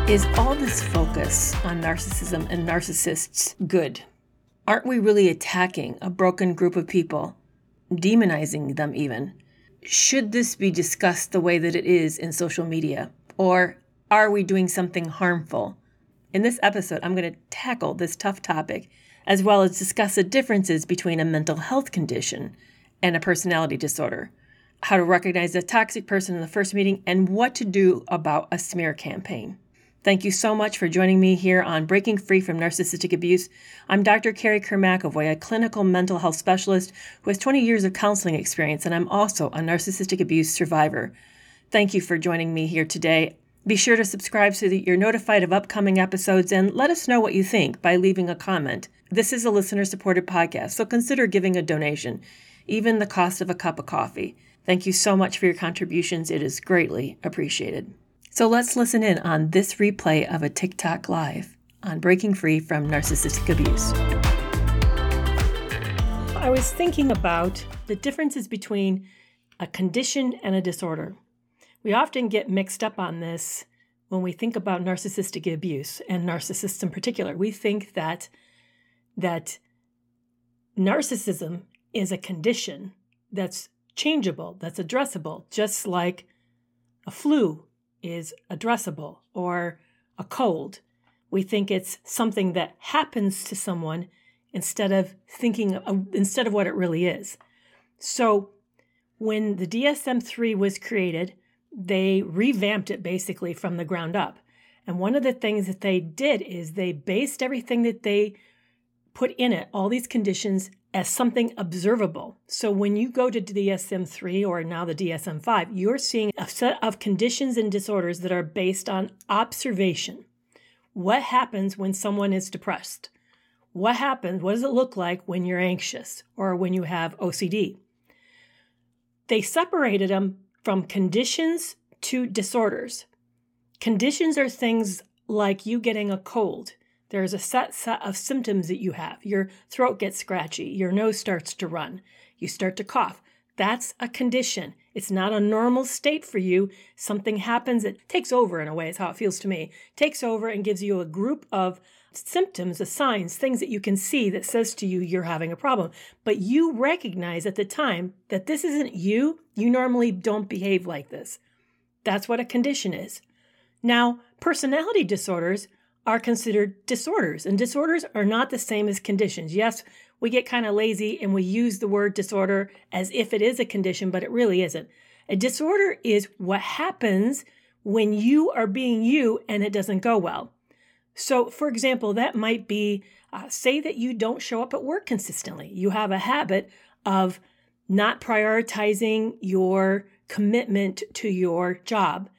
Is all this focus on narcissism and narcissists good? Aren't we really attacking a broken group of people, demonizing them even? Should this be discussed the way that it is in social media? Or are we doing something harmful? In this episode, I'm going to tackle this tough topic, as well as discuss the differences between a mental health condition and a personality disorder, how to recognize a toxic person in the first meeting, and what to do about a smear campaign. Thank you so much for joining me here on Breaking Free from Narcissistic Abuse. I'm Dr. Carrie Kerr-McAvoy, a clinical mental health specialist who has 20 years of counseling experience, and I'm also a narcissistic abuse survivor. Thank you for joining me here today. Be sure to subscribe so that you're notified of upcoming episodes, and let us know what you think by leaving a comment. This is a listener-supported podcast, so consider giving a donation, even the cost of a cup of coffee. Thank you so much for your contributions. It is greatly appreciated. So let's listen in on this replay of a TikTok Live on Breaking Free from Narcissistic Abuse. I was thinking about the differences between a condition and a disorder. We often get mixed up on this when we think about narcissistic abuse and narcissists in particular. We think that narcissism is a condition that's changeable, that's addressable, just like a flu is addressable or a cold. We think it's something that happens to someone instead of what it really is. So when the DSM-3 was created, they revamped it basically from the ground up. And one of the things that they did is they based everything that they put in it, all these conditions, as something observable. So when you go to DSM-3 or now the DSM-5, you're seeing a set of conditions and disorders that are based on observation. What happens when someone is depressed? What happens? What does it look like when you're anxious or when you have OCD? They separated them from conditions to disorders. Conditions are things like you getting a cold. There's a set of symptoms that you have. Your throat gets scratchy. Your nose starts to run. You start to cough. That's a condition. It's not a normal state for you. Something happens that takes over in a way, is how it feels to me. Takes over and gives you a group of symptoms, the signs, things that you can see that says to you you're having a problem. But you recognize at the time that this isn't you. You normally don't behave like this. That's what a condition is. Now, personality disorders are considered disorders, and disorders are not the same as conditions. Yes, we get kind of lazy and we use the word disorder as if it is a condition, but it really isn't. A disorder is what happens when you are being you and it doesn't go well. So, for example, that might be, say that you don't show up at work consistently. You have a habit of not prioritizing your commitment to your job.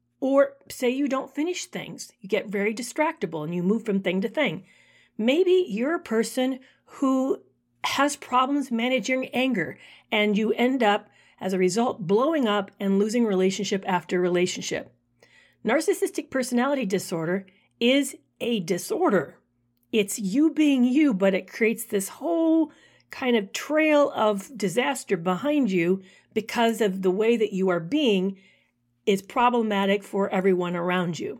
Or say you don't finish things. You get very distractible and you move from thing to thing. Maybe you're a person who has problems managing anger and you end up, as a result, blowing up and losing relationship after relationship. Narcissistic personality disorder is a disorder. It's you being you, but it creates this whole kind of trail of disaster behind you because of the way that you are being is problematic for everyone around you.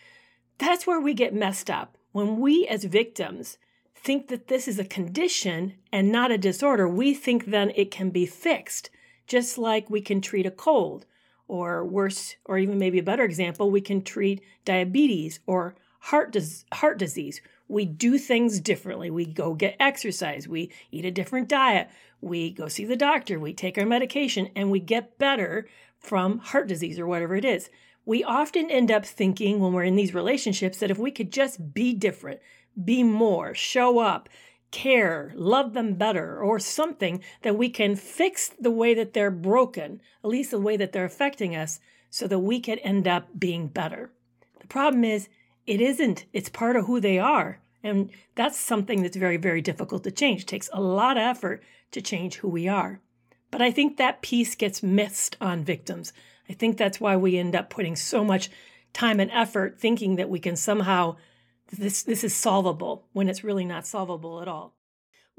That's where we get messed up. When we as victims think that this is a condition and not a disorder, we think then it can be fixed, just like we can treat a cold, or worse, or even maybe a better example, we can treat diabetes or heart disease. We do things differently. We go get exercise. We eat a different diet. We go see the doctor. We take our medication and we get better from heart disease or whatever it is. We often end up thinking when we're in these relationships that if we could just be different, be more, show up, care, love them better, or something, that we can fix the way that they're broken, at least the way that they're affecting us, so that we could end up being better. The problem is, it isn't. It's part of who they are. And that's something that's very, very difficult to change. It takes a lot of effort to change who we are. But I think that piece gets missed on victims. I think that's why we end up putting so much time and effort thinking that we can somehow, this is solvable, when it's really not solvable at all.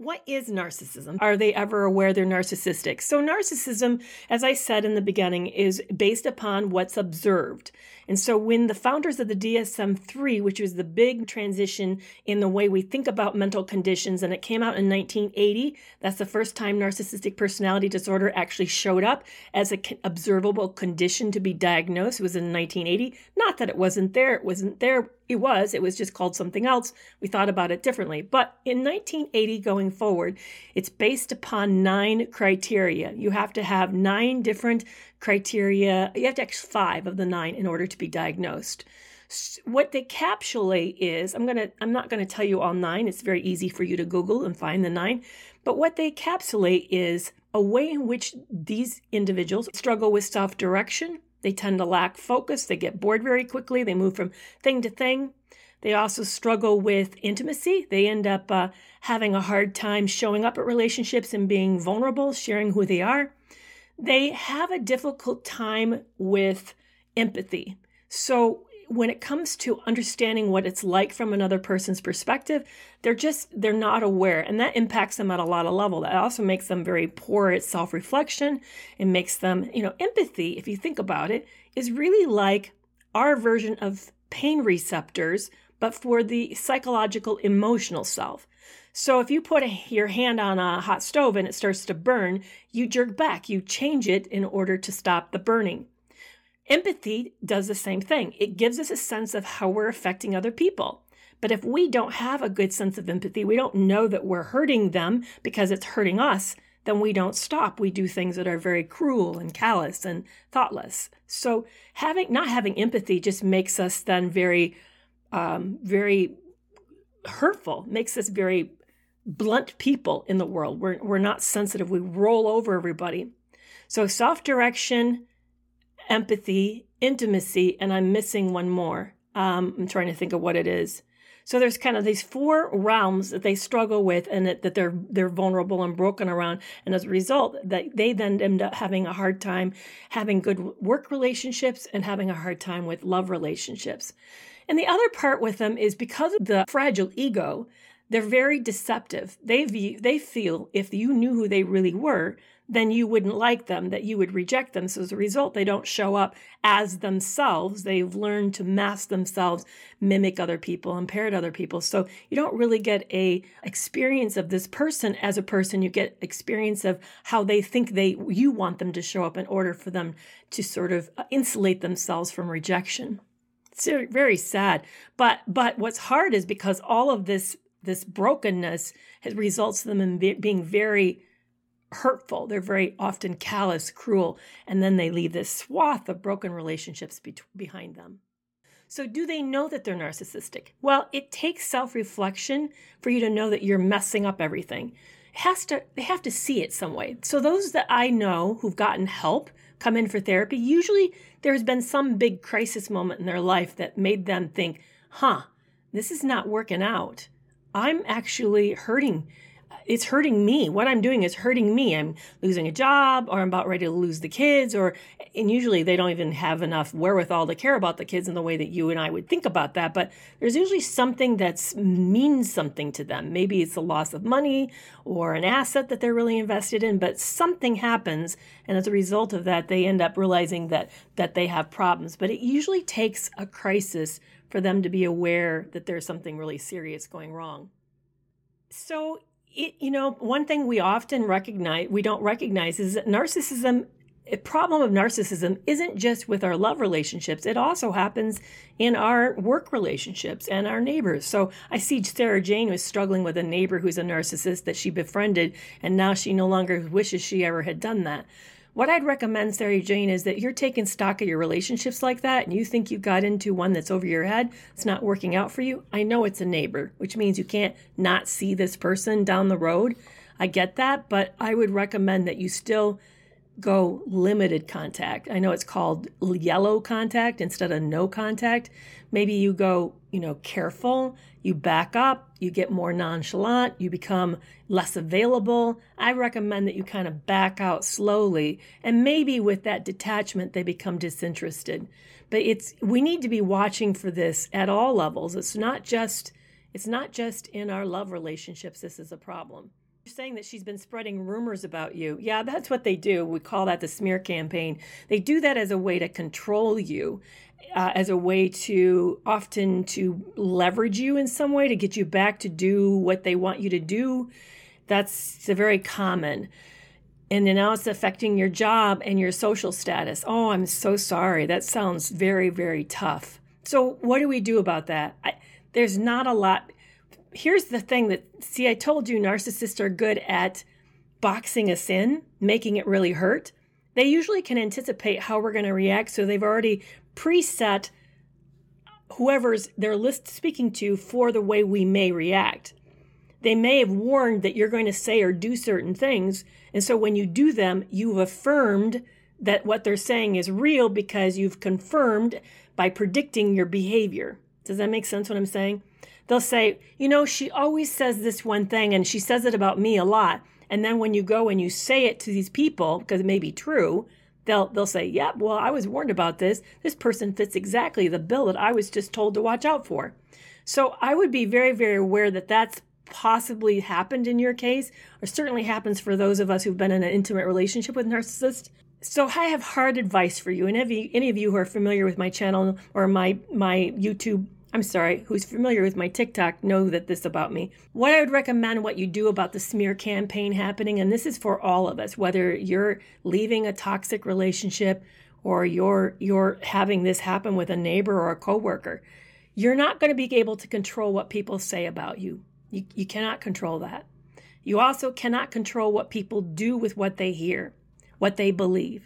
What is narcissism? Are they ever aware they're narcissistic? So narcissism, as I said in the beginning, is based upon what's observed. And so when the founders of the DSM-3, which was the big transition in the way we think about mental conditions, and it came out in 1980, that's the first time narcissistic personality disorder actually showed up as an observable condition to be diagnosed. It was in 1980. Not that it wasn't there. It wasn't there. It was just called something else. We thought about it differently. But in 1980 going forward, it's based upon 9 criteria. You have to have 9 different criteria. You have to have 5 of the 9 in order to be diagnosed. What they encapsulate is, I'm not going to tell you all 9. It's very easy for you to Google and find the 9. But what they encapsulate is a way in which these individuals struggle with self-direction. They tend to lack focus. They get bored very quickly. They move from thing to thing. They also struggle with intimacy. They end up having a hard time showing up at relationships and being vulnerable, sharing who they are. They have a difficult time with empathy. So when it comes to understanding what it's like from another person's perspective, they're not aware, and that impacts them at a lot of levels. That also makes them very poor at self-reflection. It makes them, empathy, if you think about it, is really like our version of pain receptors, but for the psychological, emotional self. So if you put your hand on a hot stove and it starts to burn, you jerk back, you change it in order to stop the burning. Empathy does the same thing. It gives us a sense of how we're affecting other people. But if we don't have a good sense of empathy, we don't know that we're hurting them because it's hurting us, then we don't stop. We do things that are very cruel and callous and thoughtless. So not having empathy just makes us then very, very hurtful, makes us very blunt people in the world. We're not sensitive. We roll over everybody. So self-direction, empathy, intimacy, and I'm missing one more. I'm trying to think of what it is. So there's kind of these 4 realms that they struggle with, and that they're vulnerable and broken around. And as a result, that they then end up having a hard time having good work relationships and having a hard time with love relationships. And the other part with them is because of the fragile ego, they're very deceptive. They feel if you knew who they really were, then you wouldn't like them, that you would reject them. So as a result, they don't show up as themselves. They've learned to mask themselves, mimic other people, and parrot other people. So you don't really get a experience of this person as a person. You get experience of how they think you want them to show up in order for them to sort of insulate themselves from rejection. It's very sad. But what's hard is because all of this brokenness results in them in being very hurtful. They're very often callous, cruel, and then they leave this swath of broken relationships behind them. So do they know that they're narcissistic? Well, it takes self-reflection for you to know that you're messing up everything. They have to see it some way. So those that I know who've gotten help, come in for therapy, usually there's been some big crisis moment in their life that made them think, this is not working out. I'm actually hurting. It's hurting me. What I'm doing is hurting me. I'm losing a job, or I'm about ready to lose the kids, and usually they don't even have enough wherewithal to care about the kids in the way that you and I would think about that. But there's usually something that means something to them. Maybe it's the loss of money or an asset that they're really invested in, but something happens. And as a result of that, they end up realizing that they have problems. But it usually takes a crisis for them to be aware that there's something really serious going wrong. So one thing we don't recognize is that a problem of narcissism isn't just with our love relationships. It also happens in our work relationships and our neighbors. So I see Sarah Jane was struggling with a neighbor who's a narcissist that she befriended, and now she no longer wishes she ever had done that. What I'd recommend, Sarah Jane, is that you're taking stock of your relationships like that, and you think you got into one that's over your head, it's not working out for you. I know it's a neighbor, which means you can't not see this person down the road. I get that, but I would recommend that you still go limited contact. I know it's called yellow contact instead of no contact. Maybe you go, careful, you back up, you get more nonchalant, you become less available. I recommend that you kind of back out slowly, and maybe with that detachment, they become disinterested. But we need to be watching for this at all levels. It's not just in our love relationships this is a problem. You're saying that she's been spreading rumors about you. Yeah, that's what they do. We call that the smear campaign. They do that as a way to control you, as a way to often to leverage you in some way to get you back to do what they want you to do. That's very common. And then now it's affecting your job and your social status. Oh, I'm so sorry. That sounds very, very tough. So what do we do about that? There's not a lot. Here's the thing I told you narcissists are good at boxing us in, making it really hurt. They usually can anticipate how we're going to react, so they've already preset whoever's they're speaking to for the way we may react. They may have warned that you're going to say or do certain things, and so when you do them, you've affirmed that what they're saying is real because you've confirmed by predicting your behavior. Does that make sense what I'm saying? They'll say, she always says this one thing and she says it about me a lot. And then when you go and you say it to these people, because it may be true, they'll say, yeah, well, I was warned about this. This person fits exactly the bill that I was just told to watch out for. So I would be very, very aware that that's possibly happened in your case, or certainly happens for those of us who've been in an intimate relationship with narcissists. So I have hard advice for you. And any of you who are familiar with my channel or my YouTube, who's familiar with my TikTok know that this about me. What I would recommend what you do about the smear campaign happening, and this is for all of us, whether you're leaving a toxic relationship or you're having this happen with a neighbor or a coworker, you're not going to be able to control what people say about you. You cannot control that. You also cannot control what people do with what they hear, what they believe.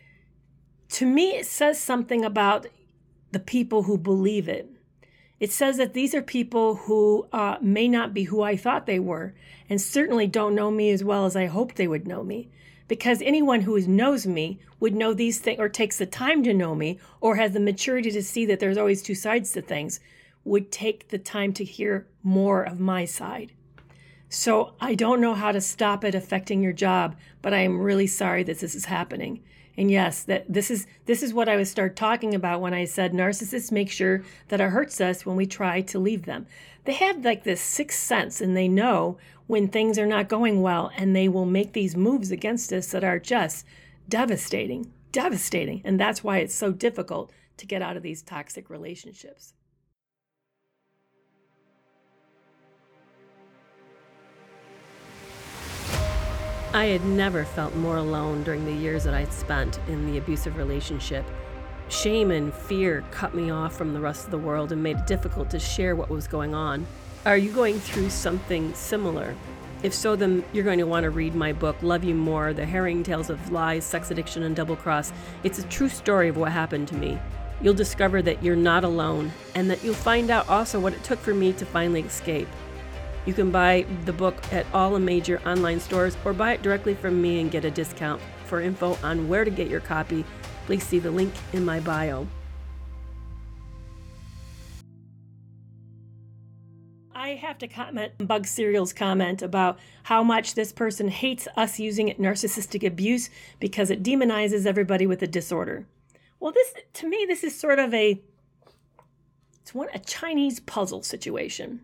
To me, it says something about the people who believe it. It says that these are people who may not be who I thought they were, and certainly don't know me as well as I hoped they would know me. Because anyone who knows me would know these things, or takes the time to know me, or has the maturity to see that there's always two sides to things, would take the time to hear more of my side. So I don't know how to stop it affecting your job, but I am really sorry that this is happening. And yes, that this is what I would start talking about when I said narcissists make sure that it hurts us when we try to leave them. They have like this sixth sense, and they know when things are not going well, and they will make these moves against us that are just devastating. And that's why it's so difficult to get out of these toxic relationships. I had never felt more alone during the years that I'd spent in the abusive relationship. Shame and fear cut me off from the rest of the world and made it difficult to share what was going on. Are you going through something similar? If so, then you're going to want to read my book, Love You More, The Harrowing Tales of Lies, Sex Addiction, and Double Cross. It's a true story of what happened to me. You'll discover that you're not alone, and that you'll find out also what it took for me to finally escape. You can buy the book at all the major online stores, or buy it directly from me and get a discount. For info on where to get your copy, please see the link in my bio. I have to comment on Bug Cereal's comment about how much this person hates us using narcissistic abuse because it demonizes everybody with a disorder. Well, to me, this is sort of a Chinese puzzle situation.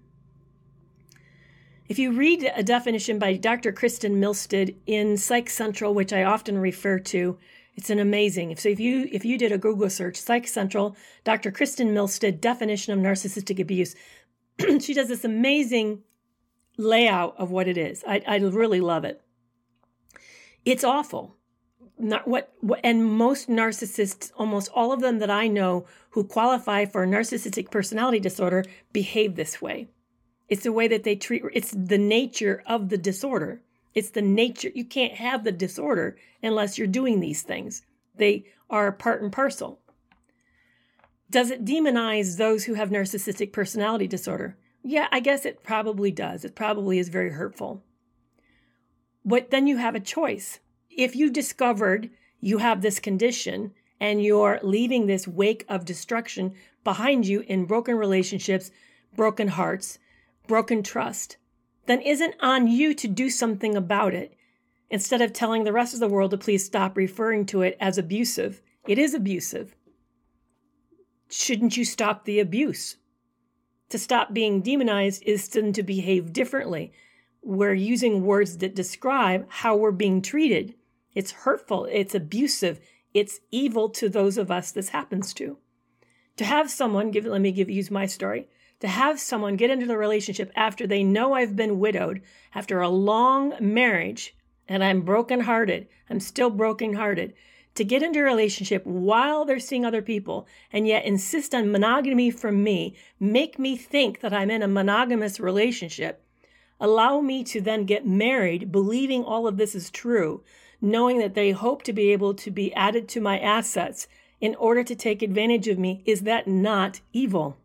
If you read a definition by Dr. Kristen Milstead in Psych Central, which I often refer to, it's an amazing. So if you did a Google search, Psych Central, Dr. Kristen Milstead, definition of narcissistic abuse, she does this amazing layout of what it is. I really love it. It's awful. And most narcissists, almost all of them that I know who qualify for a narcissistic personality disorder, behave this way. It's the way that they treat, it's the nature of the disorder. It's the nature. You can't have the disorder unless you're doing these things. They are part and parcel. Does it demonize those who have narcissistic personality disorder? Yeah, I guess it probably does. It probably is very hurtful. But then you have a choice. If you discovered you have this condition and you're leaving this wake of destruction behind you in broken relationships, broken hearts, broken trust, then isn't on you to do something about it instead of telling the rest of the world to please stop referring to it as abusive. It is abusive. Shouldn't you stop the abuse? To stop being demonized is then to behave differently. we're using words that describe how we're being treated. It's hurtful. It's abusive. It's evil to those of us this happens to. To have someone, use my story. To have someone get into the relationship after they know I've been widowed, after a long marriage, and I'm brokenhearted, I'm still brokenhearted, to get into a relationship while they're seeing other people and yet insist on monogamy from me, make me think that I'm in a monogamous relationship, allow me to then get married, believing all of this is true, knowing that they hope to be able to be added to my assets in order to take advantage of me, is that not evil?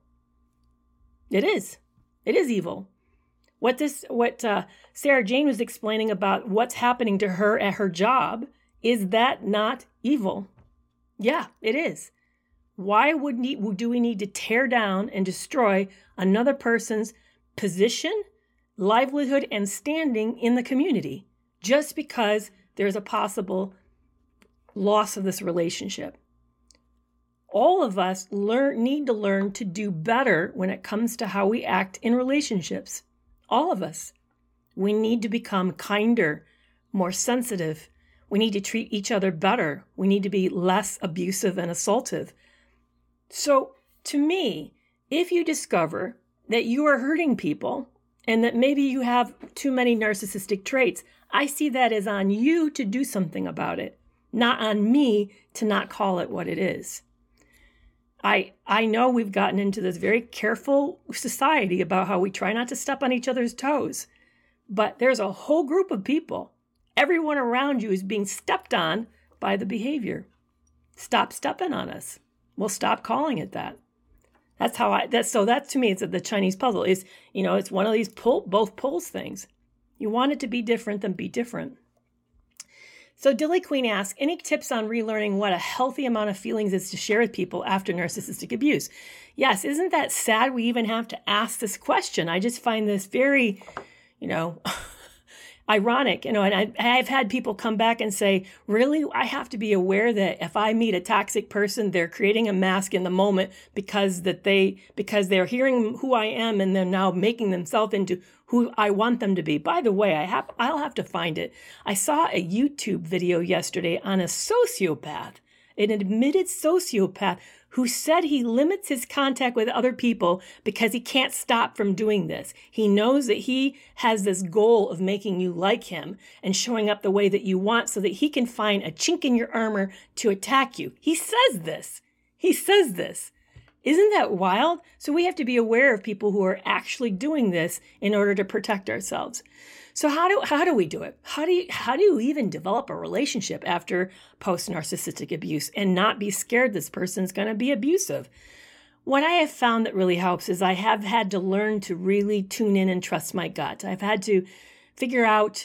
It is. It is evil. What Sarah Jane was explaining about what's happening to her at her job, is that not evil? Yeah, it is. Why do we need to tear down and destroy another person's position, livelihood, and standing in the community just because there's a possible loss of this relationship? All of us need to learn to do better when it comes to how we act in relationships. All of us. We need to become kinder, more sensitive. We need to treat each other better. We need to be less abusive and assaultive. So, to me, if you discover that you are hurting people and that maybe you have too many narcissistic traits, I see that as on you to do something about it, not on me to not call it what it is. I know we've gotten into this very careful society about how we try not to step on each other's toes, but there's a whole group of people. Everyone around you is being stepped on by the behavior. Stop stepping on us. We'll stop calling it that. That to me, it's the Chinese puzzle. It's one of these both poles things. You want it to be different, then be different. So Dilly Queen asks, any tips on relearning what a healthy amount of feelings is to share with people after narcissistic abuse? Yes, isn't that sad we even have to ask this question? I just find this very, ironic, and I've had people come back and say, really, I have to be aware that if I meet a toxic person, they're creating a mask in the moment because they're hearing who I am and they're now making themselves into who I want them to be. By the way, I'll have to find it. I saw a YouTube video yesterday on a sociopath, an admitted sociopath who said he limits his contact with other people because he can't stop from doing this. He knows that he has this goal of making you like him and showing up the way that you want so that he can find a chink in your armor to attack you. He says this. Isn't that wild? So we have to be aware of people who are actually doing this in order to protect ourselves. So how do we do it? How do you even develop a relationship after post-narcissistic abuse and not be scared this person's going to be abusive? What I have found that really helps is I have had to learn to really tune in and trust my gut. I've had to figure out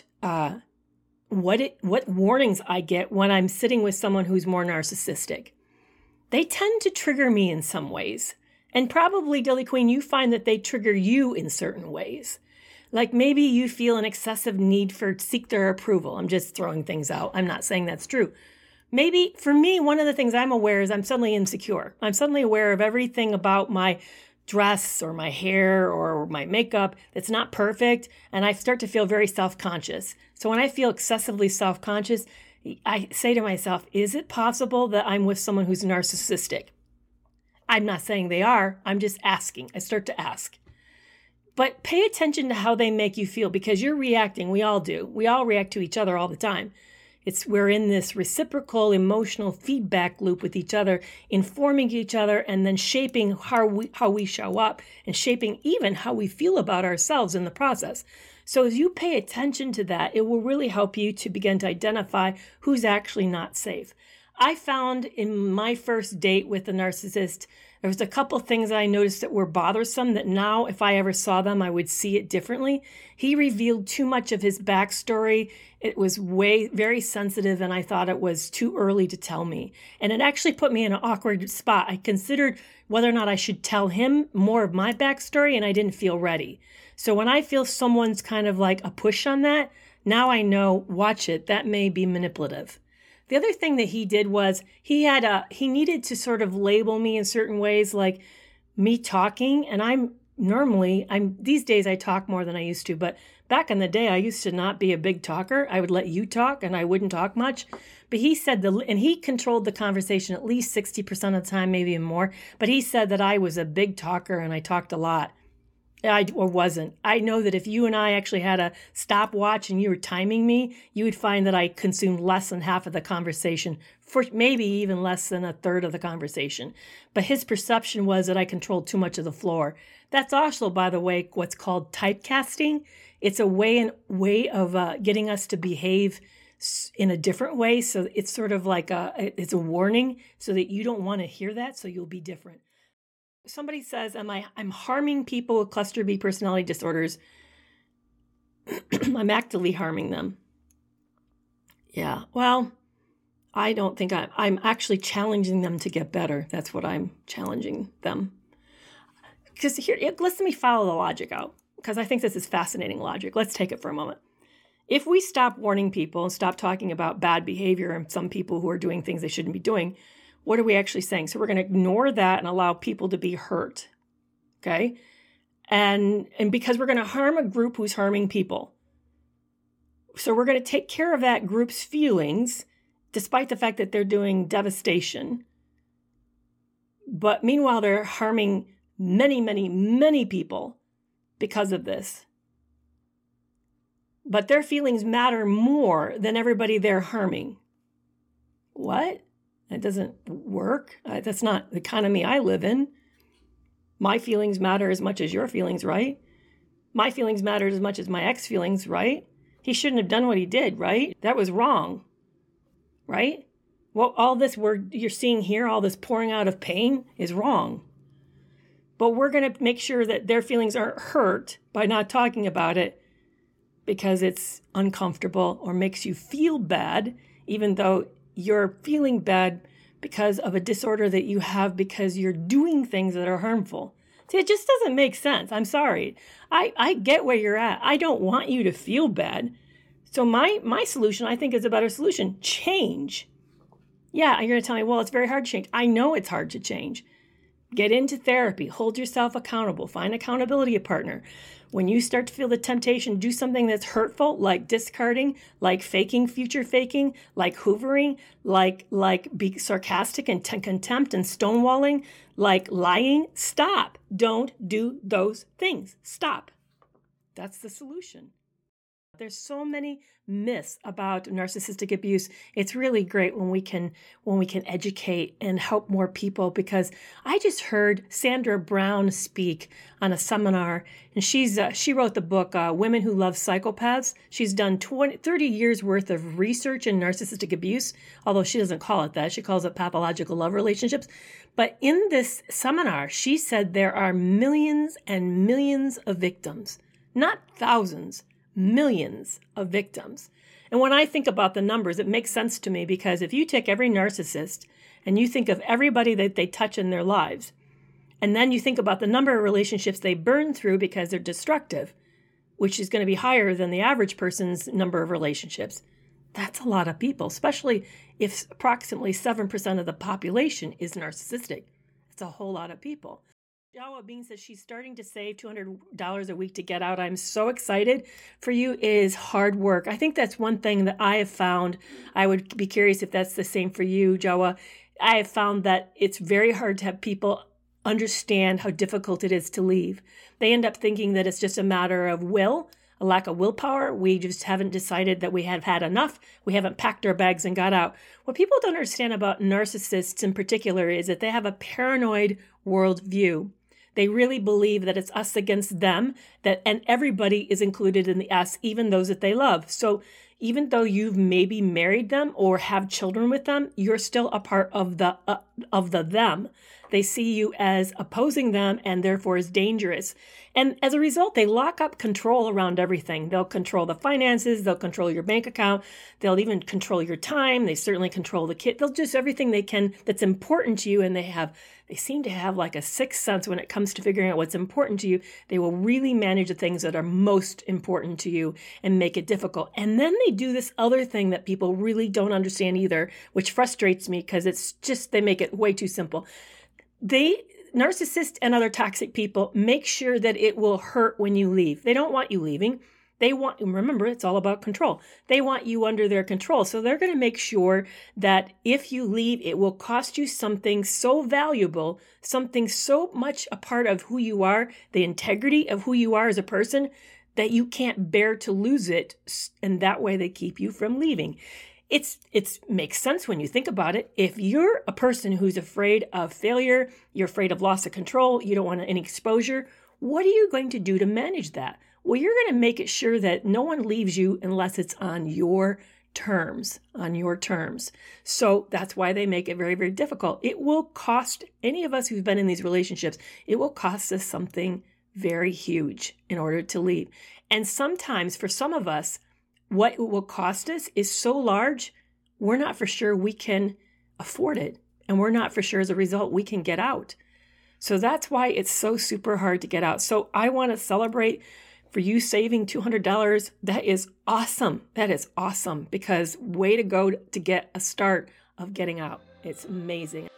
what warnings I get when I'm sitting with someone who's more narcissistic. They tend to trigger me in some ways. And probably, Dilly Queen, you find that they trigger you in certain ways. Like maybe you feel an excessive need to seek their approval. I'm just throwing things out. I'm not saying that's true. Maybe for me, one of the things I'm aware is I'm suddenly insecure. I'm suddenly aware of everything about my dress or my hair or my makeup that's not perfect. And I start to feel very self-conscious. So when I feel excessively self-conscious, I say to myself, is it possible that I'm with someone who's narcissistic? I'm not saying they are. I'm just asking. I start to ask. But pay attention to how they make you feel because you're reacting. We all do. We all react to each other all the time. We're in this reciprocal emotional feedback loop with each other, informing each other and then shaping how we show up and shaping even how we feel about ourselves in the process. So as you pay attention to that, it will really help you to begin to identify who's actually not safe. I found in my first date with a narcissist, there was a couple things I noticed that were bothersome that now if I ever saw them, I would see it differently. He revealed too much of his backstory. It was very sensitive, and I thought it was too early to tell me. And it actually put me in an awkward spot. I considered whether or not I should tell him more of my backstory, and I didn't feel ready. So when I feel someone's kind of like a push on that, now I know, watch it, that may be manipulative. The other thing that he did was he needed to sort of label me in certain ways, like me talking, and normally, these days I talk more than I used to, but back in the day, I used to not be a big talker. I would let you talk and I wouldn't talk much. But he said and he controlled the conversation at least 60% of the time, maybe even more. But he said that I was a big talker and I talked a lot. Or wasn't. I know that if you and I actually had a stopwatch and you were timing me, you would find that I consumed less than half of the conversation, for maybe even less than a third of the conversation. But his perception was that I controlled too much of the floor. That's also, by the way, what's called typecasting. It's a way of getting us to behave in a different way. So it's sort of like it's a warning so that you don't want to hear that, so you'll be different. Somebody says, I'm harming people with cluster B personality disorders. I'm actively harming them. Yeah, well, I don't think I'm actually challenging them to get better. That's what I'm challenging them. Because here, let me follow the logic out, because I think this is fascinating logic. Let's take it for a moment. If we stop warning people and stop talking about bad behavior and some people who are doing things they shouldn't be doing, what are we actually saying? So we're going to ignore that and allow people to be hurt, okay? And because we're going to harm a group who's harming people. So we're going to take care of that group's feelings, despite the fact that they're doing devastation. But meanwhile, they're harming many, many, many people because of this. But their feelings matter more than everybody they're harming. What? That doesn't work. That's not the economy I live in. My feelings matter as much as your feelings, right? My feelings matter as much as my ex feelings, right? He shouldn't have done what he did, right? That was wrong, right? Well, all this you're seeing here, all this pouring out of pain is wrong. But we're going to make sure that their feelings aren't hurt by not talking about it because it's uncomfortable or makes you feel bad, even though you're feeling bad because of a disorder that you have because you're doing things that are harmful. See, it just doesn't make sense. I'm sorry. I get where you're at. I don't want you to feel bad. So my solution, I think, is a better solution. Change. Yeah, you're going to tell me, well, it's very hard to change. I know it's hard to change. Get into therapy. Hold yourself accountable. Find accountability partner. When you start to feel the temptation, do something that's hurtful, like discarding, like faking, future faking, like hoovering, like be sarcastic and contempt and stonewalling, like lying. Stop. Don't do those things. Stop. That's the solution. There's so many myths about narcissistic abuse. It's really great when we can educate and help more people, because I just heard Sandra Brown speak on a seminar, and she wrote the book Women Who Love Psychopaths. She's done 30 years worth of research in narcissistic abuse, although she doesn't call it that. She calls it pathological love relationships. But in this seminar, she said there are millions and millions of victims, not thousands, millions of victims. And when I think about the numbers, it makes sense to me, because if you take every narcissist and you think of everybody that they touch in their lives, and then you think about the number of relationships they burn through because they're destructive, which is going to be higher than the average person's number of relationships, that's a lot of people, especially if approximately 7% of the population is narcissistic. It's a whole lot of people. Jawa Bean says she's starting to save $200 a week to get out. I'm so excited for you. It is hard work. I think that's one thing that I have found. I would be curious if that's the same for you, Jawa. I have found that it's very hard to have people understand how difficult it is to leave. They end up thinking that it's just a matter of will, a lack of willpower. We just haven't decided that we have had enough. We haven't packed our bags and got out. What people don't understand about narcissists in particular is that they have a paranoid worldview. They really believe that it's us against them, and everybody is included in the us, even those that they love. So even though you've maybe married them or have children with them, you're still a part of the them. They see you as opposing them and therefore as dangerous. And as a result, they lock up control around everything. They'll control the finances. They'll control your bank account. They'll even control your time. They certainly control the kid. They'll just everything they can that's important to you. And they seem to have like a sixth sense when it comes to figuring out what's important to you. They will really manage the things that are most important to you and make it difficult. And then they do this other thing that people really don't understand either, which frustrates me because it's just, they make it way too simple. They narcissists and other toxic people make sure that it will hurt when you leave. They don't want you leaving. Remember, it's all about control. They want you under their control. So they're going to make sure that if you leave, it will cost you something so valuable, something so much a part of who you are, the integrity of who you are as a person, that you can't bear to lose it. And that way they keep you from leaving. It makes sense when you think about it. If you're a person who's afraid of failure, you're afraid of loss of control, you don't want any exposure, what are you going to do to manage that? Well, you're going to make it sure that no one leaves you unless it's on your terms, So that's why they make it very, very difficult. It will cost any of us who've been in these relationships, it will cost us something very huge in order to leave. And sometimes for some of us, what it will cost us is so large, we're not for sure we can afford it. And we're not for sure as a result we can get out. So that's why it's so super hard to get out. So I want to celebrate for you saving $200. That is awesome. That is awesome, because way to go to get a start of getting out. It's amazing.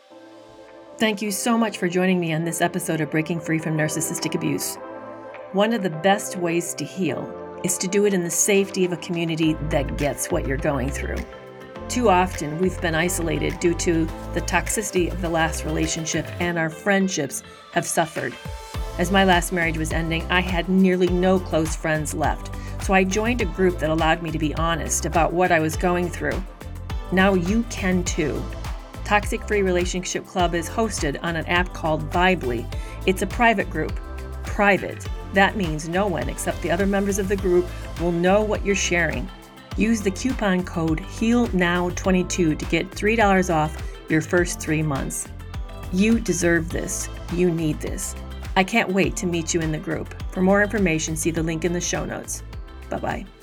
Thank you so much for joining me on this episode of Breaking Free from Narcissistic Abuse. One of the best ways to heal is to do it in the safety of a community that gets what you're going through. Too often, we've been isolated due to the toxicity of the last relationship, and our friendships have suffered. As my last marriage was ending, I had nearly no close friends left, so I joined a group that allowed me to be honest about what I was going through. Now you can too. Toxic Free Relationship Club is hosted on an app called Vibely. It's a private group. Private. That means no one except the other members of the group will know what you're sharing. Use the coupon code HEALNOW22 to get $3 off your first 3 months. You deserve this. You need this. I can't wait to meet you in the group. For more information, see the link in the show notes. Bye-bye.